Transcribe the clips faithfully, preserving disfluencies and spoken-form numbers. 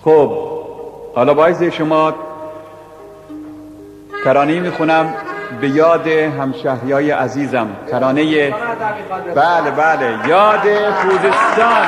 خب حالا باید شما ترانه‌ای میخونم به یاد همشهریای عزیزم، ترانه بله بله یاد خوزستان.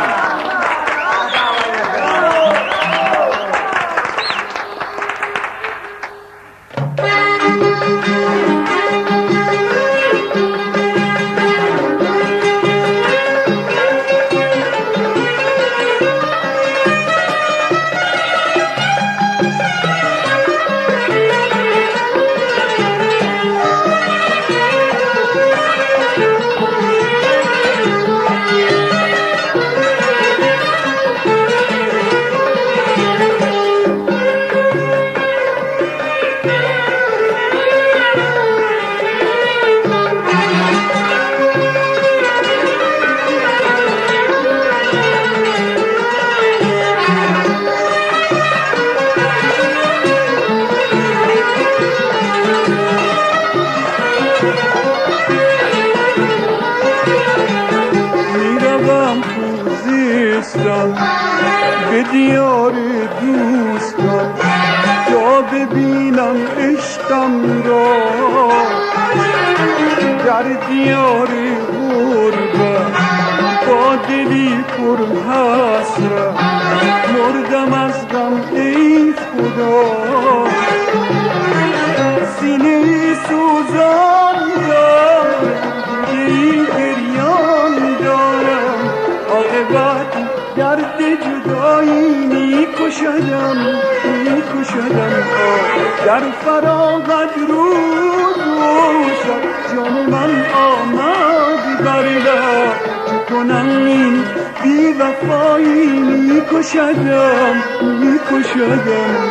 به دیار دوستان تا ببینم عشقم را، در دیار غربت با دلی پر حسرت مردم از غم ای خدا. سینه سوزان دارم، دلی گریان دارم، عاقبت درد جدایی می کشدم می کشدم. در فراغت روز و شب جان من آمد بر لب، چه کنم این بی وفایی می کشدم می کشدم.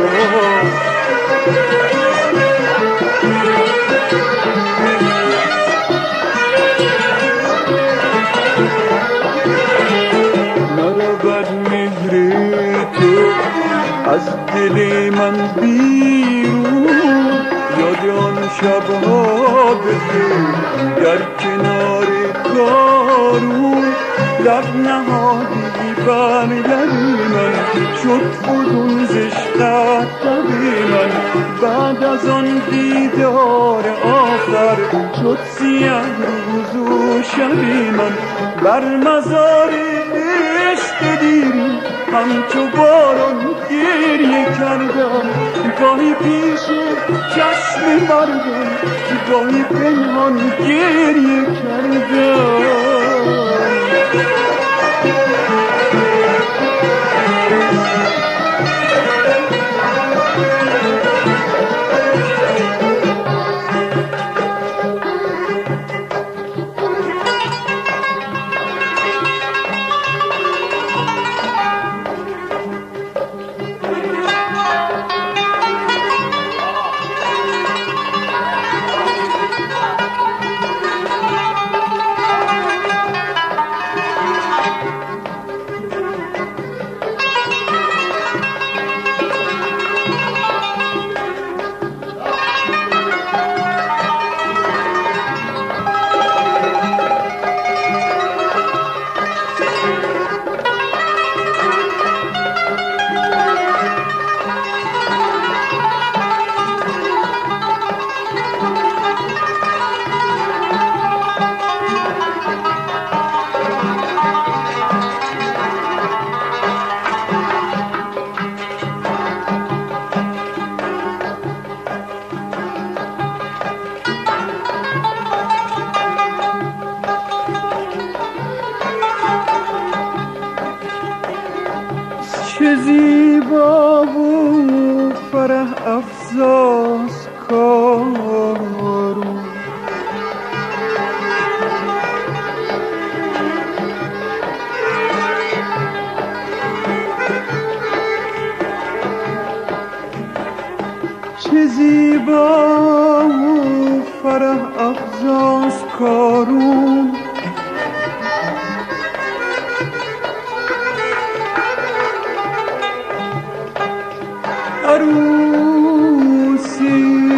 از دل من بیرون، یاد آن شبها بخیر در کنار کارون. لب نهادی بر لب من، شد فزون زشقت لب من. بعد از آن دیدار آخر شد سیه روز و شب من. بر مزار عشق دیرین همچو باران گریه کردم، گاهی پیش چشم مردم، گاهی پنهان گریه کردم. چه زیبا و فرح افزاست کارون، چه زیبا و فرح افزاست کارون. عروسی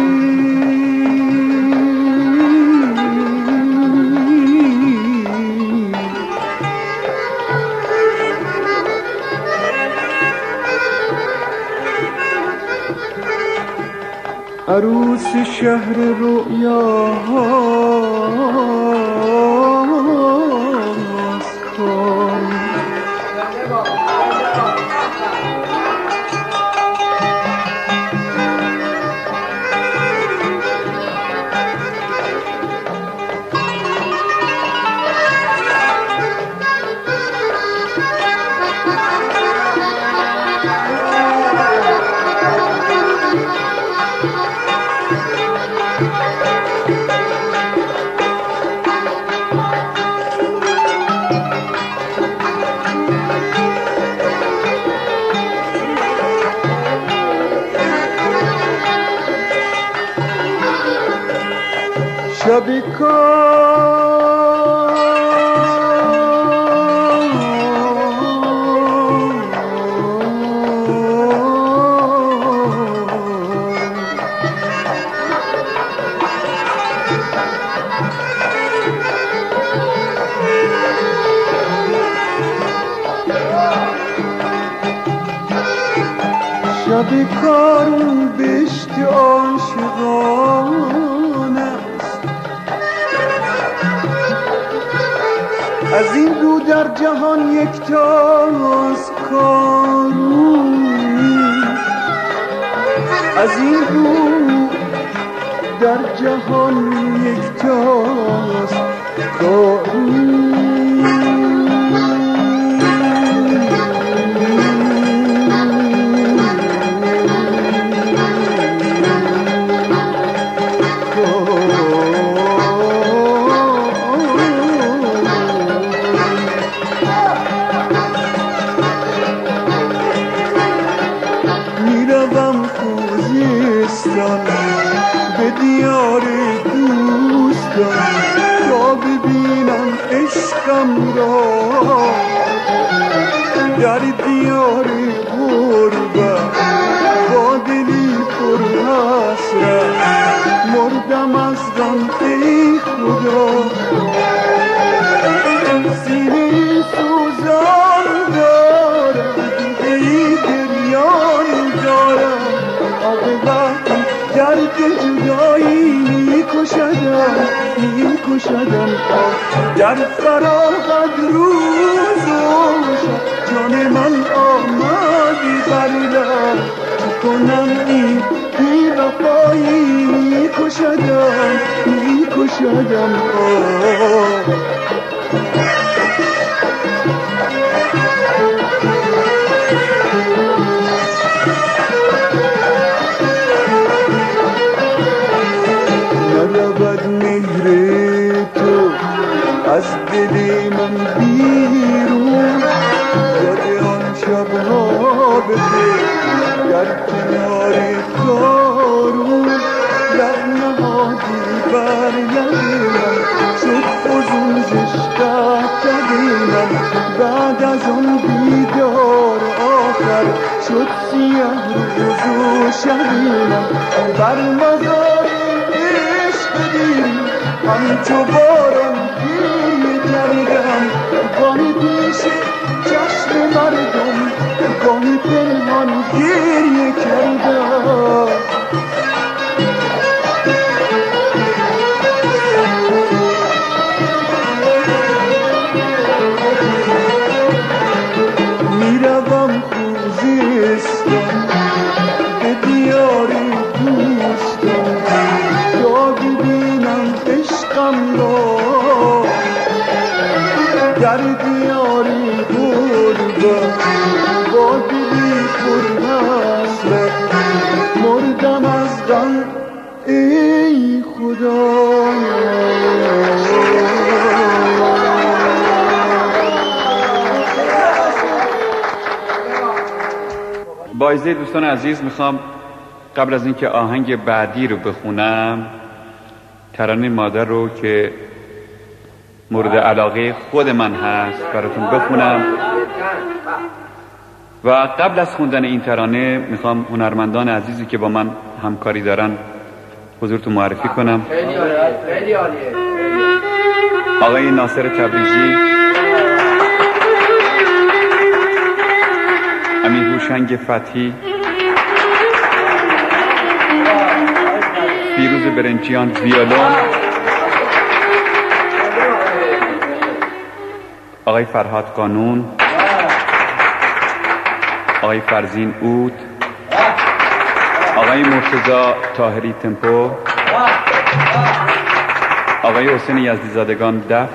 عروس شهر رؤیاهاست کاری. شب شب کارون بشت عاشقان است، از این دو در جهان یکتاست کارون، از این دو در جهان یکتاست کارون. به دیار دوستان تا ببینم عشقم را، در دیار غربت با دلی پر حسرت مردم از غم ای خدا. سینه سوزان دارم، ای گریان دارم، عاقبت درد جدایی میکشدم میکشدم. در فراغت روز و شب جان من آمدی بر لب، چه کنم این بی وفایی میکشدم میکشدم. از دل من بیرون یاد آن شبها بخیر در کنار کارون، لب نهادی بر لب من شد فزون زشقت من. بعد از آن دیدار آخر شد سیاه روز و شب من. بر مزار عشق دیر همچو باران گریه کردم، گاهی پیش چشم مردم گاهی پنهان گریه کردم. میروم خوزستان به دیار دوستان تا ببینم عشقم را، در دیاری غربت با دلی پر حسرت مردم از غم ای خدا. با اجازه دوستان عزیز میخوام قبل از اینکه آهنگ بعدی رو بخونم ترانه مادر رو که مورد علاقه خود من هست براتون بخونم. و قبل از خوندن این ترانه میخوام هنرمندان عزیزی که با من همکاری دارن حضورتون معرفی کنم. خیلی عالیه. آقای ناصر تبریزی، امیر هوشنگ فتحی، فیروز برنچیان ویولون، آقای فرهاد قانون، آقای فرزین اود، آقای مرتضی طاهری تمپو، آقای حسین یزدیزادگان دف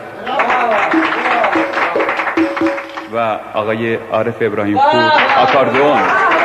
و آقای عارف ابراهیم پور آکاردئون.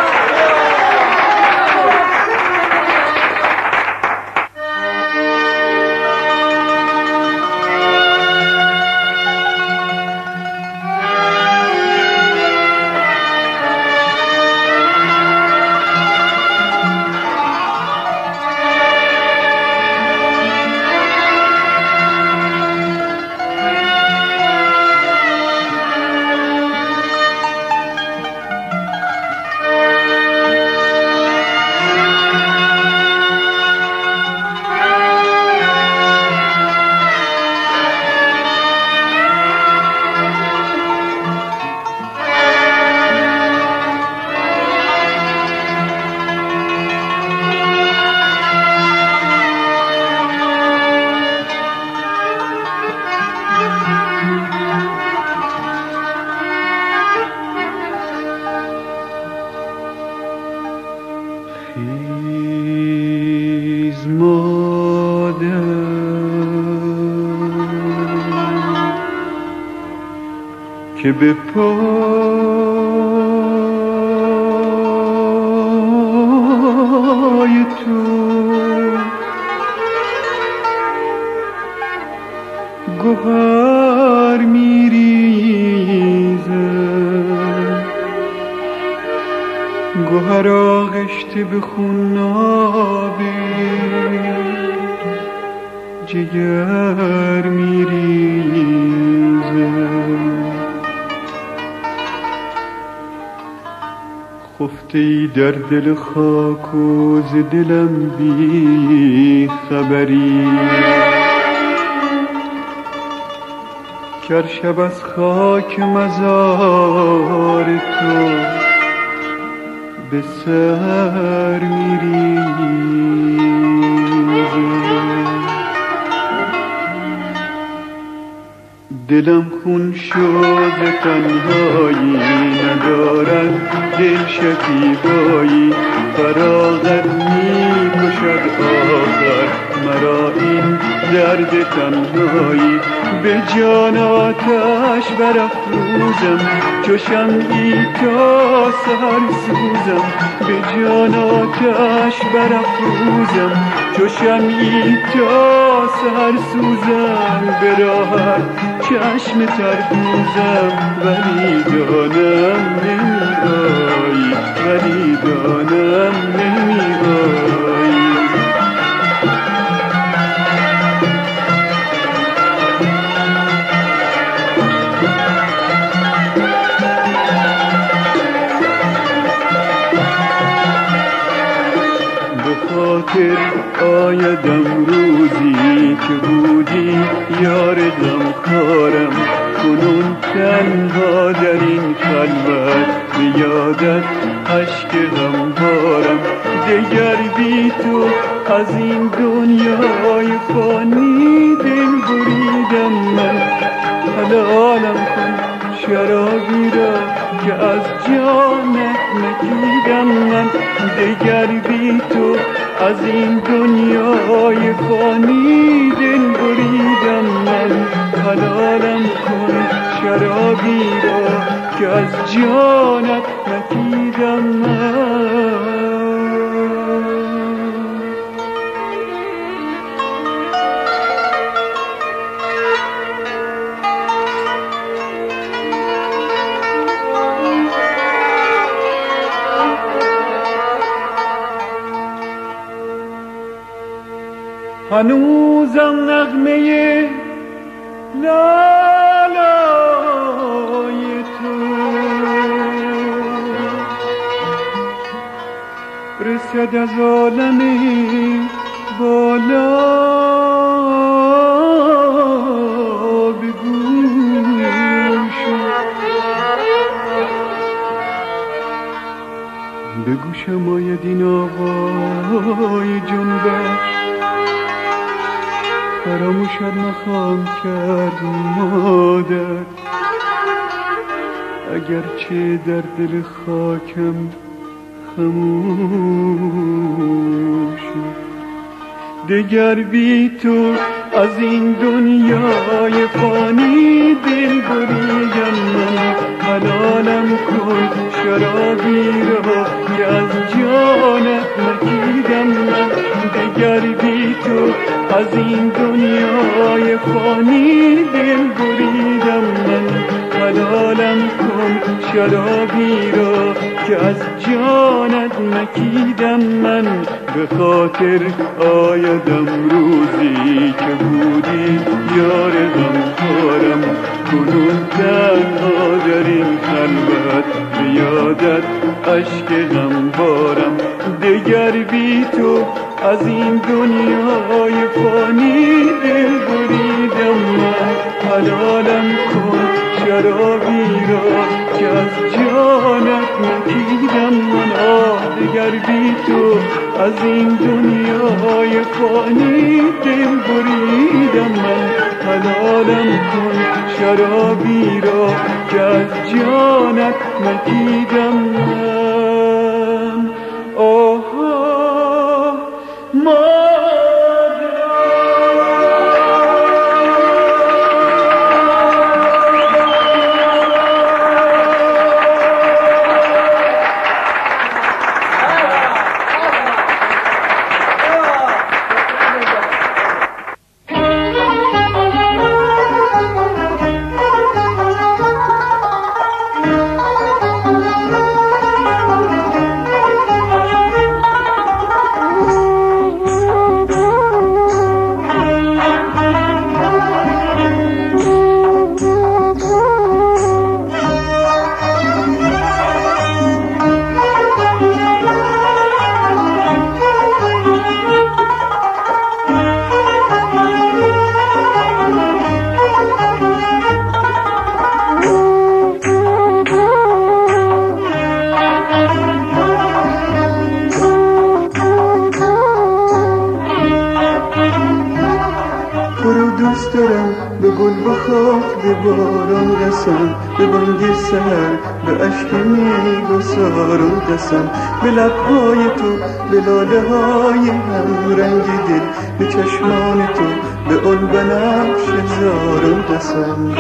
که به پای تو گوهر میریزد، گوهر آغشته به خوناب جگر میریزد. خفته ای در دل خاک و ز دلم بی خبری، گر شب از خاک مزار تو به سر میریزم. دلم خون شد تنهایی ندارد، دل شکیبایی فراغت می کشد آخر مرا این درد تنهایی. به جان آتش برافروزم چو شمعی تا سحر سوزم، به جان آتش برافروزم چو شمعی تا سحر سوزم. به راحت چشم تر دوزم ولی دانم نمی آیی، ولی دانم نمی آیی. خاطر آیدم روزی که بودی یار غمخوارم، کنون تنها در این خلوت به یادت اشک غم بارم. دگر بی تو از این دنیای فانی دل بریدم من، حلالم کن شرابی را که از جانت نکیدم من. دگر بی تو از این دنیای فانی دل بریدم من، حلالم کن شرابی را که از جانت نکیدم من. هنوزم نغمه لالای تو رسد از عالم بالا به گوشم، به گوشم آید این آوای جنبش فراموشت نخواهم کرد مادر، اگرچه در دل خاکم خموشی. دگر بی تو از این دنیای فانی دل بریدم من، حلالم کن شرابی را که از جانت نکیدم من. دگر بی تو از این دنیای فانی دل بریدم من، حلالم کن شرابی را که از جانت نکیدم من. به خاطر آیدم روزی که بودی یار غمخوارم، کنون تنها در این خلوت به یادت اشک غم بارم. دگر بی تو از این دنیای فانی دل بریدم من، حلالم کن شرابی را که از جانت نکیدم من. آه دگر بی تو از این دنیای فانی دل بریدم من، حلالم کن شرابی را که از جانت نکیدم من. آه ما به گل به خاک به باران قسم، به بانگ سحر به اشک میگسار و قسم. به لبهای تو به لاله های هم رنگ دل، به چشمان تو به اون بنفش زار و قسم.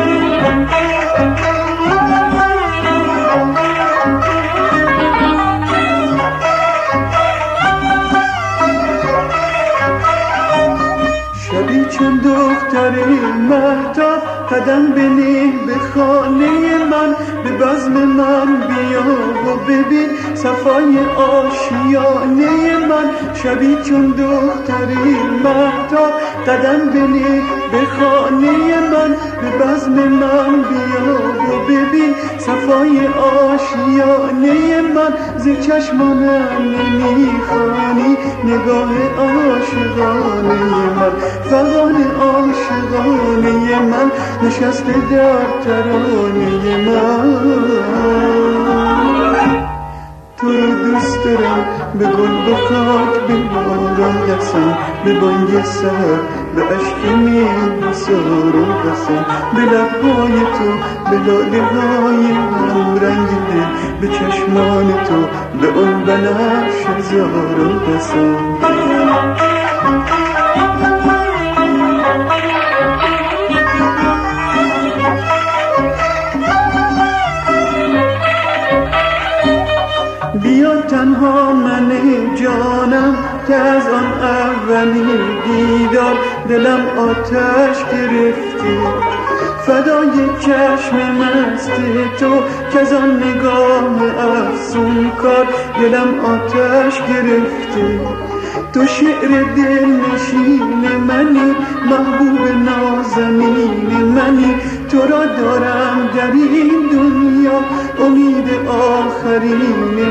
شبی چون دختر مهتاب قدم بنه به خانه من، به بزم من بیا و ببین صفای آشیانه من. شبی چون دختر مهتاب قدم بنه به خانه من، به بزم من بیا و ببین صفای آشیانه من. ز چشمانم نمیخوانی نگاه عاشقانه من، فغان عاشقانه من نشسته در ترانه من. تو رو دوست دارم به گل به خاک به باران قسم، به بانگ سحر به اشک میگسار و قسم. به لبهای تو به لاله های هم رنگ دل، به چشمان تو به اون بنفش زار و قسم. بیا تنها من جانم که از آن اولین دیدار دلم آتش گرفتی، فدای چشم مست تو که از آن نگاه افسون کار دلم آتش گرفتی. تو شعر دل نشین منی، محبوب نازنین منی. تو را دارم در این دنیا امید آخرین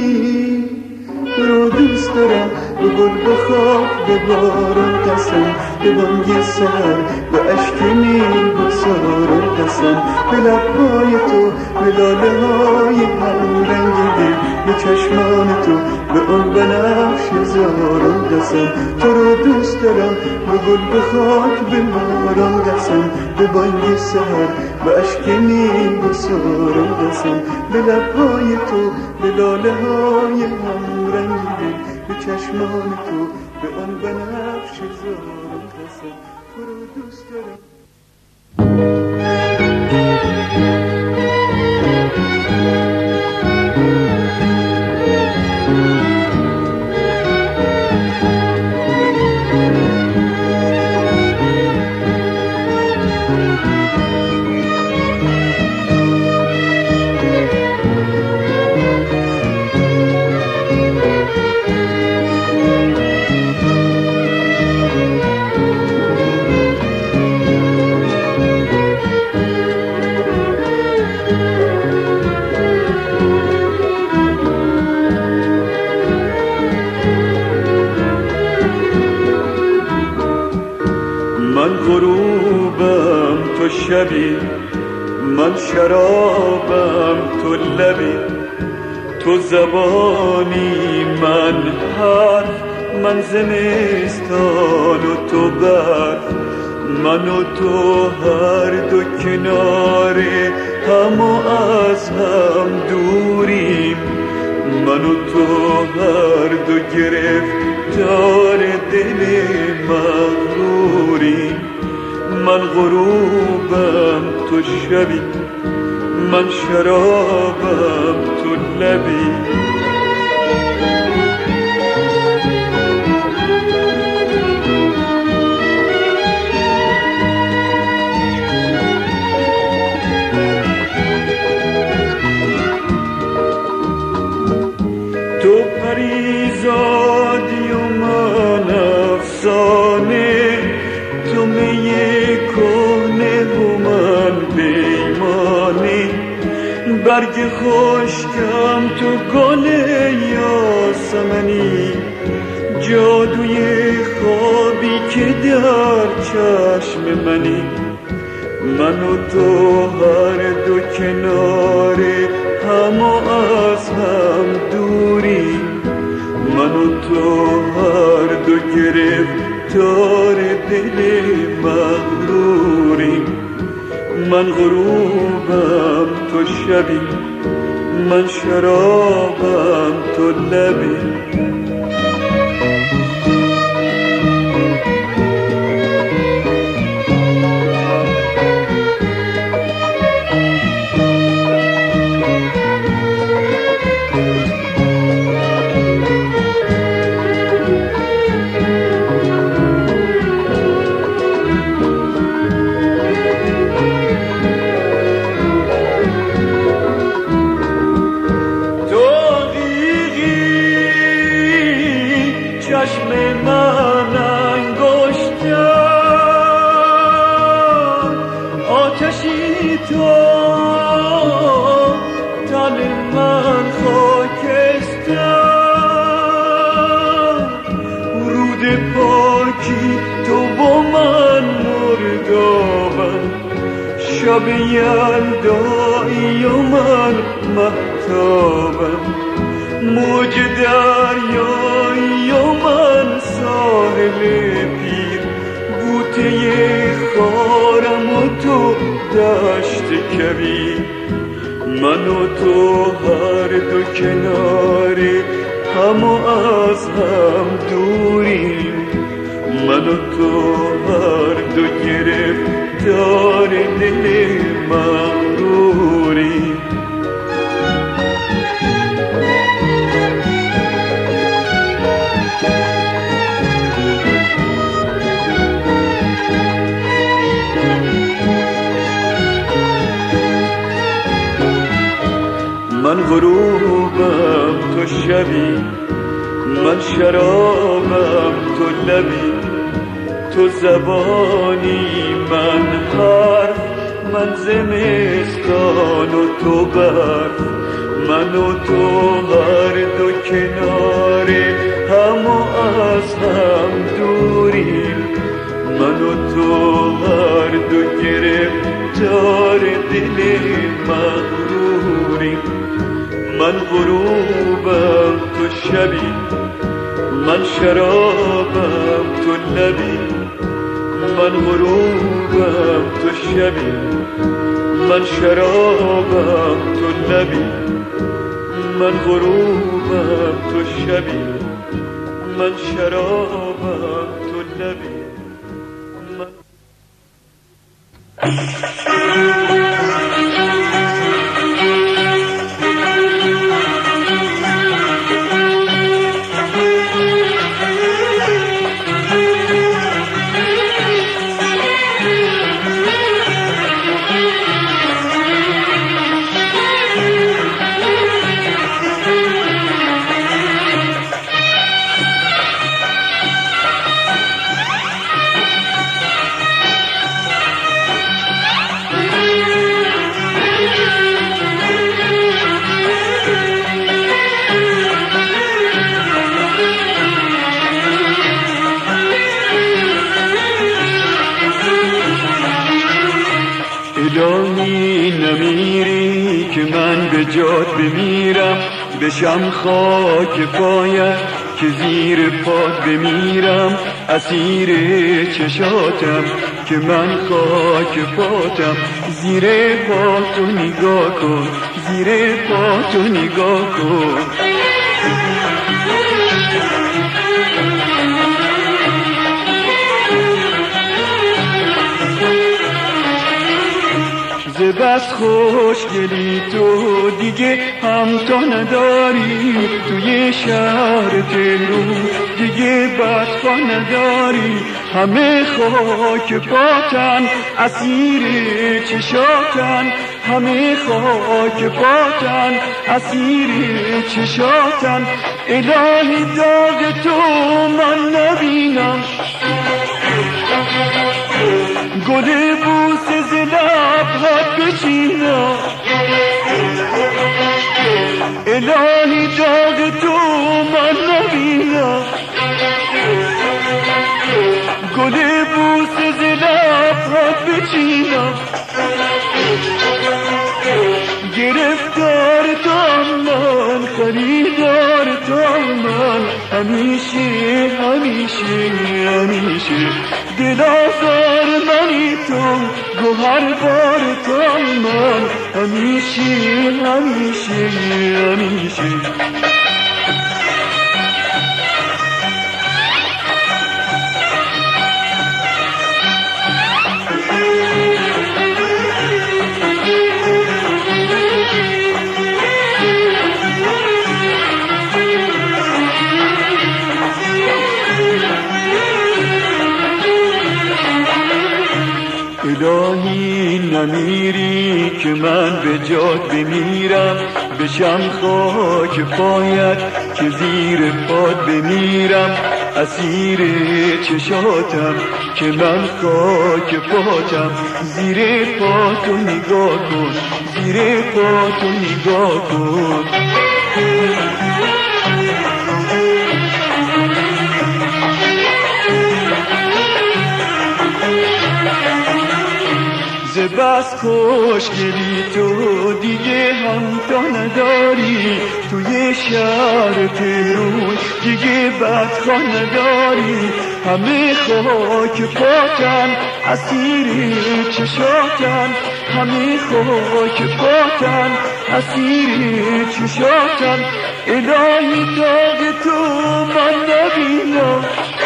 منی. تو را دوست دارم به گل به خاک به باران قسم، به بانگ سحر به اشک نیل بسار و قسم به لبهای تو به لاله های هم رنگ دل به چشمان تو به اون بنفش زار و قسم تو رو دوست دارم به گل به خاک به باران قسم به بانگ سحر به اشک نیل بسار و قسم به لبهای تو به لاله های هم رنگ دل به چشمان تو به اون بنفش زار و قسم تو رو دوست دارم. من غروبم تو شبی، من شرابم تو لبی، تو زبانی من حرف، من زمستان و تو برف، من و تو هر دو کنار هم و از هم دوریم، من و تو هر دو گرفتار دل مغروریم. من غروبم تو شبی، من شرابم تو لبی، تو پریزادی و من افسانه، تو می کهنه و من پیمانه، برگ خشکم تو گل یاسمنی، جادوی خوابی که در چشم منی. من و تو هر دو کنار هم و از هم دوریم، من و تو هر دو گرفتار دل مغروریم. من غروبم تو شبی، من شرابم تو لبی، چشم من انگشتر آتشی تو، تن من خاکستر، رود پاکی تو و من مردابم، شب یلدایی و من مهتابم، موج دریایی و من ساحل پیر، بوته خارم و تو دشت کبیر. من و تو هر دو کنار هم و از هم دوریم، من و تو هر دو گرفتار دل مغروریم. من غروبم تو شبی، من شرابم تو لبی، تو زبانی من حرف، من زمستان و تو برف، من و تو هر دو کنار هم و از هم دوریم، من غروبم تو شبی، من شرابم تو لبی. من غروبم تو شبی، من شرابم تو لبی. من غروبم تو شبی، من شرابم تو لبی. من الهی نمیری که من به جات بمیرم، بشم خاک پایت که زیر پات بمیرم. اسیر چشاتم که من خاک پاتم، زیر پاتو نگاه کن، زیر پاتو نگاه کن. بس خوشگلی تو دیگه همتا نداری، توی شهر تهرون دیگه بدخوا نداری. همه خاک پاتن اسیر چشاتن، همه خاک پاتن اسیر چشاتن. الهی داغ تو من نبینم، گل بوسه ز لب‌هات بچینم. الهی داغ تو من نبینم، گل بوسه ز لب‌هات بچینم. گرفتار تو من، خریدار تو من، همیشه همیشه همیشه. دل آزار منی تو، گوهر بار تو من، همیشه همیشه همیشه. الهی نمیری که من به جات بمیرم، بشم خاک پایت که زیر پات بمیرم. اسیر چشاتم که من خاک پاتم، زیر پاتو نگاه کن، زیر پاتو نگاه کن. بس خوشگلی تو دیگه همتا نداری، توی شهر تهرون دیگه بدخوا نداری. همه خاک پاتن اسیر چشاتن، همه خاک پاتن اسیر چشاتن. الهی داغ تو من نبینم،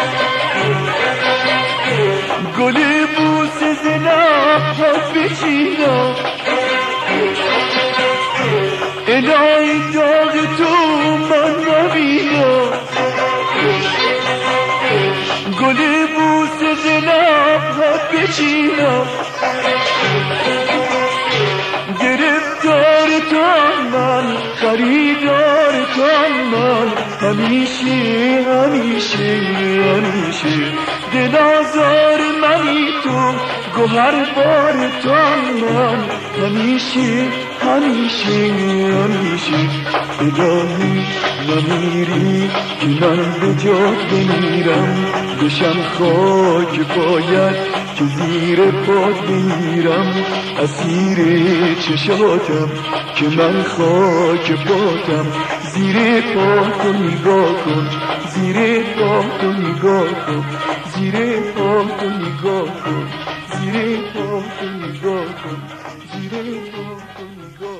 گل بوسه ز لب‌هات بچینم. الهی داغ تو من نبینم، گل بوسه ز لب‌هات بچینم. گرفتار تو من، خریدار تو من، همیشه همیشه همیشه. دل آزار منی تو، گوهر بار تو من، همیشه همیشه همیشه. الهی نمیری که من به جات بمیرم، بشم خاک پایت که زیر پات بمیرم اسیر چشاتم که من خاک پاتم زیر پاتو نگاه کن زیر پاتو نگاه کن زیر پاتو نگاه کن زیر پاتو نگاه کن زیر پاتو نگاه کن